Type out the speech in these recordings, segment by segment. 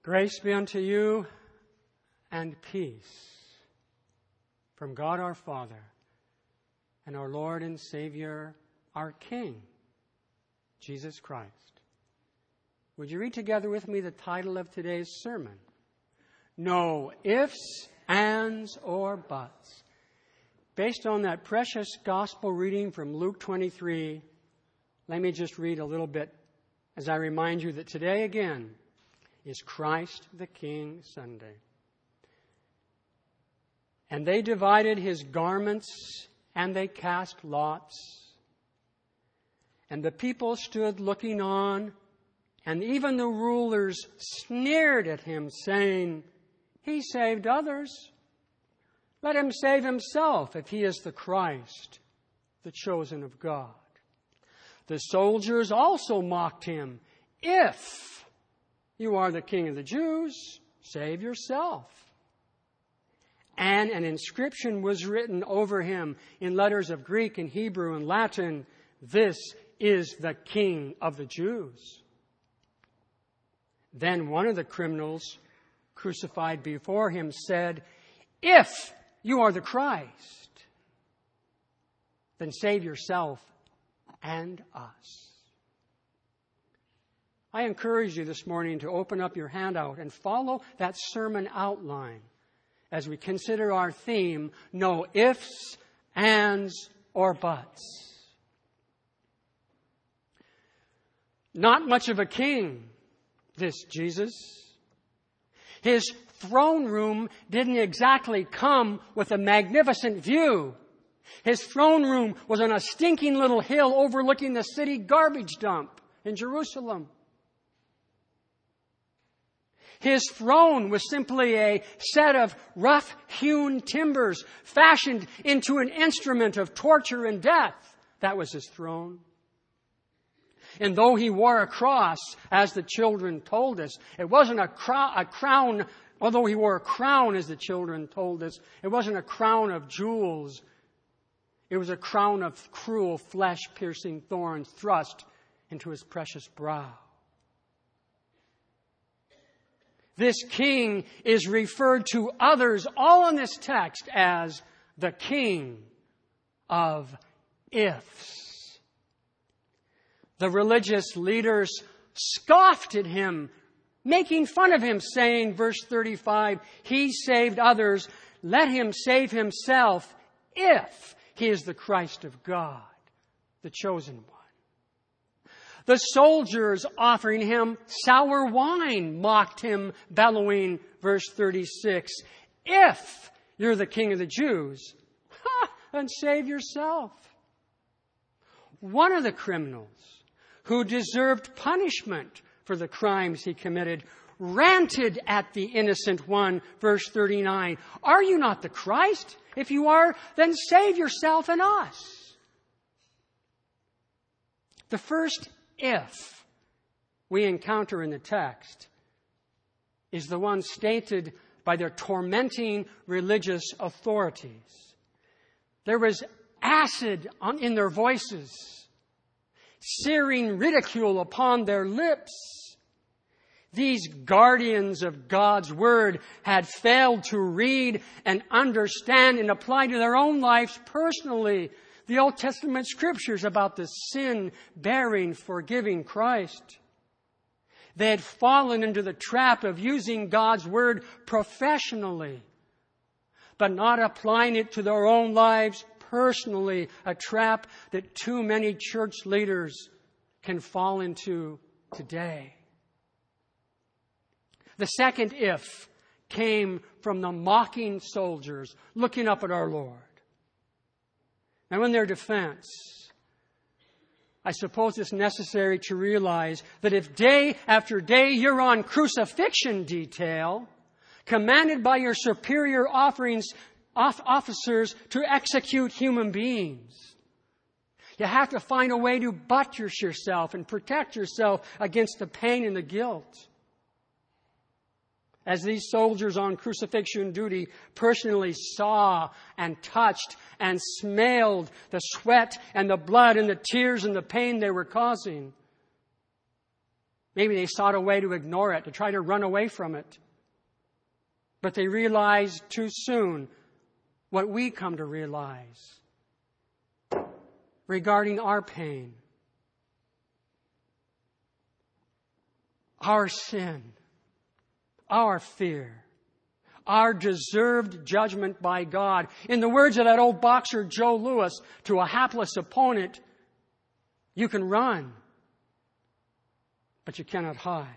Grace be unto you and peace from God our Father and our Lord and Savior, our King, Jesus Christ. Would you read together with me the title of today's sermon? No ifs, ands, or buts. Based on that precious gospel reading from Luke 23, let me just read a little bit as I remind you that today again is Christ the King Sunday. And they divided his garments, and they cast lots. And the people stood looking on, and even the rulers sneered at him, saying, "He saved others. Let him save himself if he is the Christ, the chosen of God." The soldiers also mocked him. "If you are the King of the Jews, save yourself." And an inscription was written over him in letters of Greek and Hebrew and Latin, "This is the King of the Jews." Then one of the criminals crucified before him said, "If you are the Christ, then save yourself and us." I encourage you this morning to open up your handout and follow that sermon outline as we consider our theme, no ifs, ands, or buts. Not much of a king, this Jesus. His throne room didn't exactly come with a magnificent view. His throne room was on a stinking little hill overlooking the city garbage dump in Jerusalem. His throne was simply a set of rough-hewn timbers fashioned into an instrument of torture and death. That was his throne. And though he wore a cross, as the children told us, it wasn't a crown. Although he wore a crown, as the children told us, it wasn't a crown of jewels. It was a crown of cruel, flesh-piercing thorns thrust into his precious brow. This king is referred to others, all in this text, as the King of ifs. The religious leaders scoffed at him, making fun of him, saying, verse 35, "He saved others, let him save himself if he is the Christ of God, the chosen one." The soldiers offering him sour wine mocked him, bellowing, verse 36, "If you're the King of the Jews, then save yourself." One of the criminals who deserved punishment for the crimes he committed ranted at the innocent one, verse 39, "Are you not the Christ? If you are, then save yourself and us." The first if we encounter in the text is the one stated by their tormenting religious authorities. There was acid in their voices, searing ridicule upon their lips. These guardians of God's Word had failed to read and understand and apply to their own lives personally the Old Testament scriptures about the sin-bearing, forgiving Christ. They had fallen into the trap of using God's Word professionally, but not applying it to their own lives personally, a trap that too many church leaders can fall into today. The second if came from the mocking soldiers looking up at our Lord. Now, in their defense, I suppose it's necessary to realize that if day after day you're on crucifixion detail, commanded by your superior officers to execute human beings, you have to find a way to buttress yourself and protect yourself against the pain and the guilt. As these soldiers on crucifixion duty personally saw and touched and smelled the sweat and the blood and the tears and the pain they were causing, Maybe they sought a way to ignore it, to try to run away from it. But they realized too soon what we come to realize regarding our pain, our sin, our fear, our deserved judgment by God. In the words of that old boxer Joe Louis, to a hapless opponent, you can run, but you cannot hide.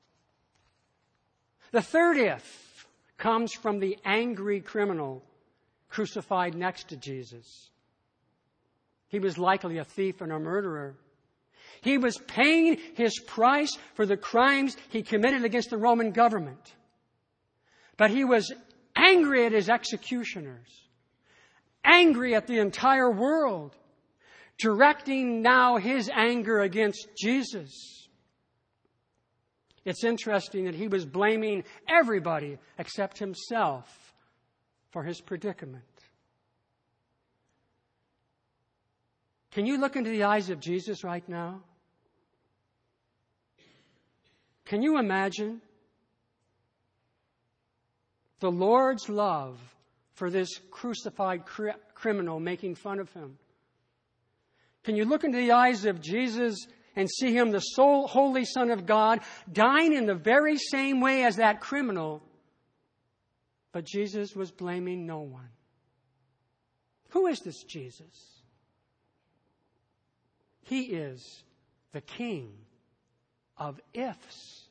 The third if comes from the angry criminal crucified next to Jesus. He was likely a thief and a murderer. He was paying his price for the crimes he committed against the Roman government. But he was angry at his executioners, angry at the entire world, directing now his anger against Jesus. It's interesting that he was blaming everybody except himself for his predicament. Can you look into the eyes of Jesus right now? Can you imagine the Lord's love for this crucified criminal making fun of him? Can you look into the eyes of Jesus and see him, the sole holy Son of God, dying in the very same way as that criminal? But Jesus was blaming no one. Who is this Jesus? He is the King of ifs.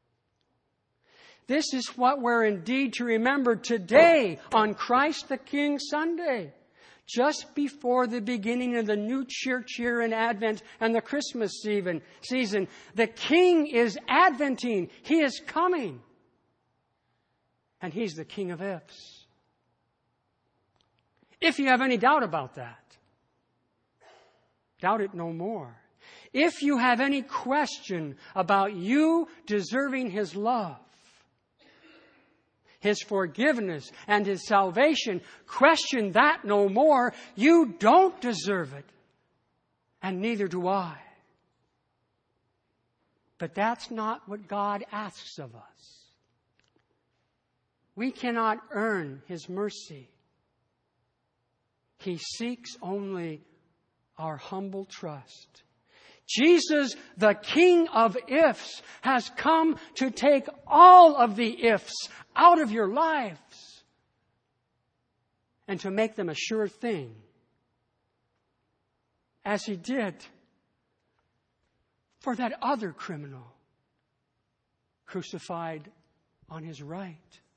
This is what we're indeed to remember today on Christ the King Sunday, just before the beginning of the new church year in Advent and the Christmas season. The King is adventing. He is coming. And He's the King of ifs. If you have any doubt about that, doubt it no more. If you have any question about you deserving His love, His forgiveness, and His salvation, question that no more. You don't deserve it, and neither do I. But that's not what God asks of us. We cannot earn His mercy. He seeks only our humble trust. Jesus, the King of ifs, has come to take all of the ifs out of your lives and to make them a sure thing, as He did for that other criminal crucified on His right.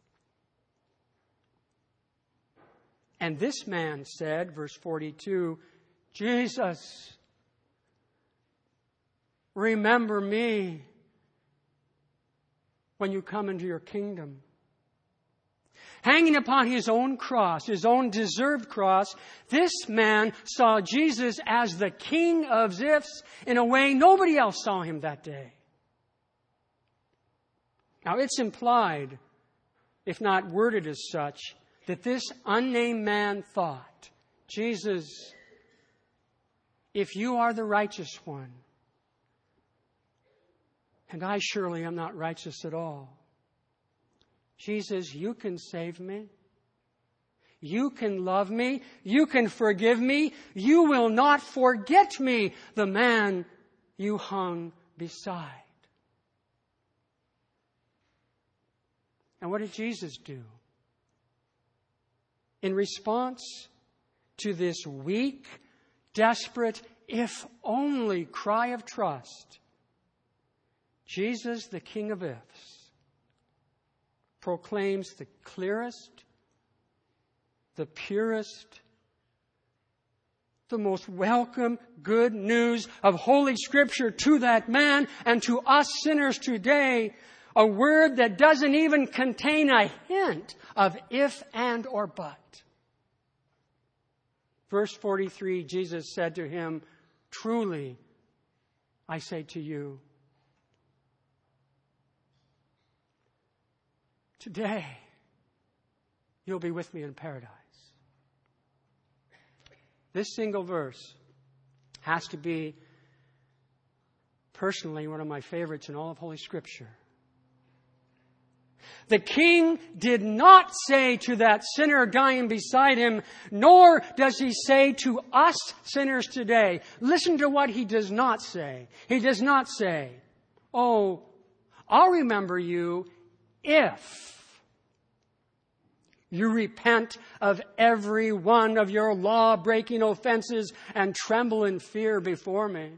And this man said, verse 42, Jesus, remember me when you come into your kingdom. Hanging upon his own cross, his own deserved cross, this man saw Jesus as the King of ifs in a way nobody else saw Him that day. Now it's implied, if not worded as such, that this unnamed man thought, Jesus, if you are the righteous one, and I surely am not righteous at all, Jesus, you can save me. You can love me. You can forgive me. You will not forget me, the man you hung beside. And what did Jesus do? In response to this weak, desperate, if only cry of trust, Jesus, the King of ifs, proclaims the clearest, the purest, the most welcome good news of Holy Scripture to that man and to us sinners today. A word that doesn't even contain a hint of if and or but. Verse 43, Jesus said to him, truly, I say to you, today you'll be with me in paradise. This single verse has to be Personally, one of my favorites in all of Holy Scripture. The king did not say to that sinner dying beside him, nor does he say to us sinners today. Listen to what he does not say. He does not say, "Oh, I'll remember you if you repent of every one of your law-breaking offenses and tremble in fear before me.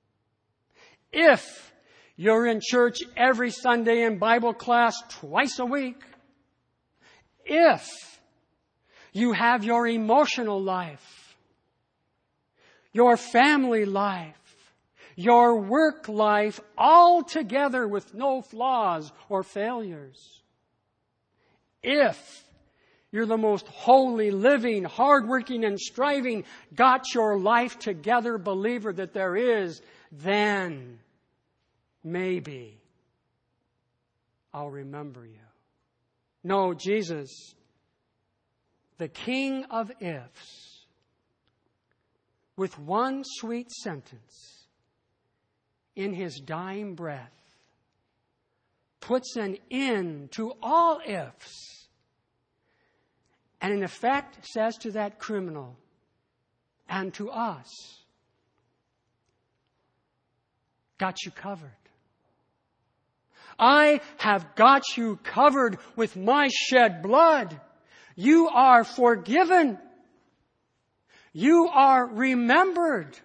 If you're in church every Sunday in Bible class twice a week. If you have your emotional life, your family life, your work life all together with no flaws or failures. If you're the most holy, living, hardworking, and striving, got your life together believer that there is, then maybe I'll remember you." No, Jesus, the King of ifs, with one sweet sentence in his dying breath, puts an end to all ifs, and in effect says to that criminal and to us, "Got you covered. I have got you covered with my shed blood. You are forgiven. You are remembered.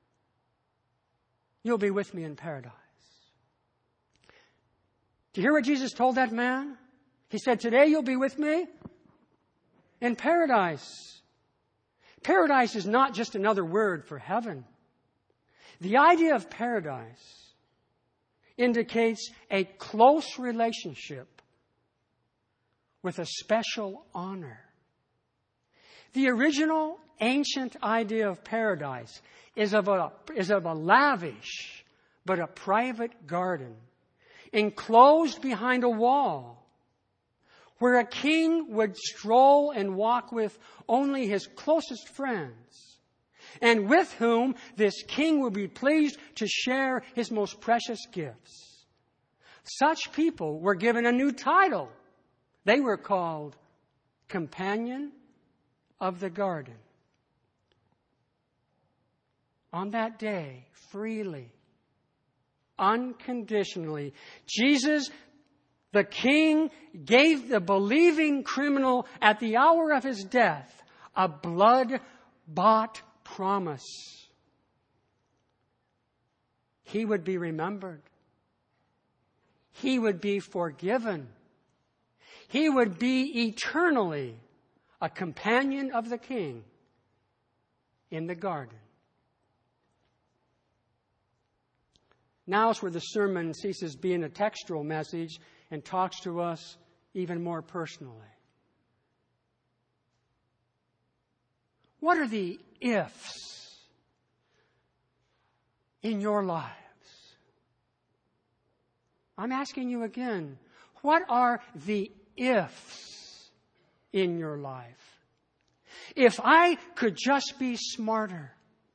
You'll be with me in paradise." Do you hear what Jesus told that man? He said, "Today you'll be with me in paradise." Paradise is not just another word for heaven. The idea of paradise indicates a close relationship with a special honor. The original ancient idea of paradise is of a lavish but a private garden enclosed behind a wall where a king would stroll and walk with only his closest friends, and with whom this king will be pleased to share his most precious gifts. Such people were given a new title. They were called Companion of the Garden. On that day, freely, unconditionally, Jesus, the King, gave the believing criminal at the hour of his death a blood-bought promise. He would be remembered. He would be forgiven. He would be eternally a companion of the King in the garden. Now is where the sermon ceases being a textual message and talks to us even more personally. What are the ifs in your lives? I'm asking you again, what are the ifs in your life? If I could just be smarter,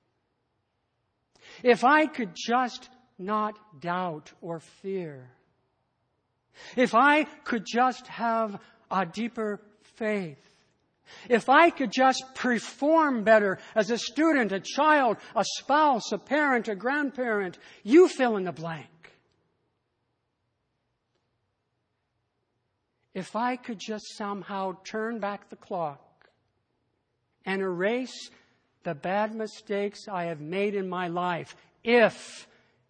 if I could just not doubt or fear, if I could just have a deeper faith, if I could just perform better as a student, a child, a spouse, a parent, a grandparent, you fill in the blank. If I could just somehow turn back the clock and erase the bad mistakes I have made in my life, if.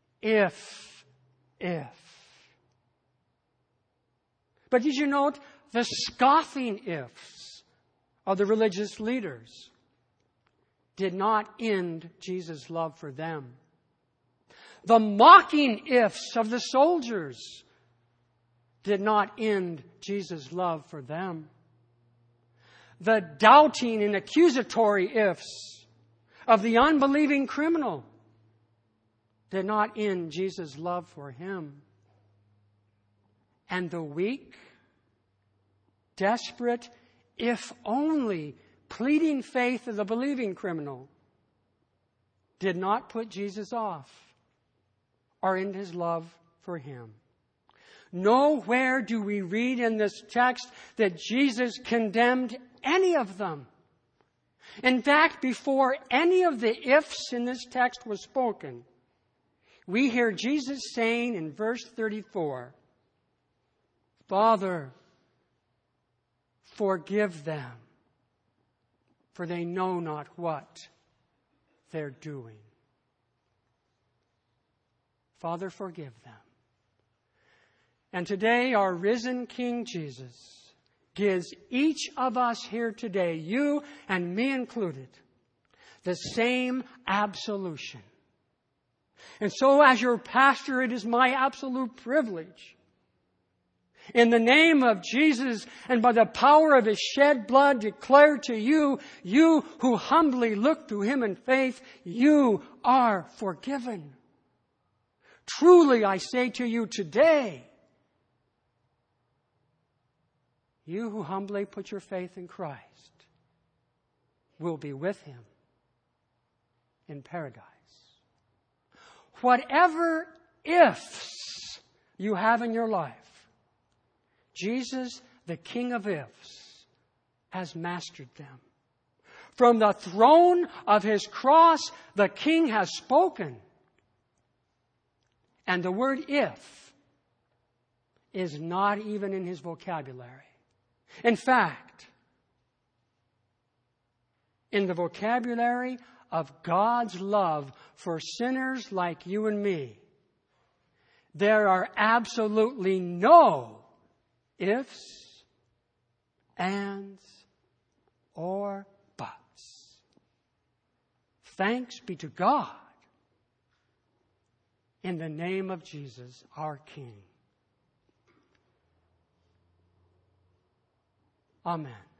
But did you note the scoffing ifs of the religious leaders did not end Jesus' love for them? The mocking ifs of the soldiers did not end Jesus' love for them. The doubting and accusatory ifs of the unbelieving criminal did not end Jesus' love for him. And the weak, desperate, if only pleading faith of the believing criminal did not put Jesus off or in his love for him. Nowhere do we read in this text that Jesus condemned any of them. In fact, before any of the ifs in this text was spoken, we hear Jesus saying in verse 34, Father, forgive them, for they know not what they're doing. Father, forgive them. And today, our risen King Jesus gives each of us here today, you and me included, the same absolution. And so, as your pastor, it is my absolute privilege, in the name of Jesus and by the power of his shed blood, declare to you, you who humbly look to him in faith, you are forgiven. Truly, I say to you today, you who humbly put your faith in Christ will be with him in paradise. Whatever ifs you have in your life, Jesus, the King of ifs, has mastered them. From the throne of his cross, the King has spoken. And the word if is not even in his vocabulary. In fact, in the vocabulary of God's love for sinners like you and me, there are absolutely no ifs, ands, or buts. Thanks be to God in the name of Jesus, our King. Amen.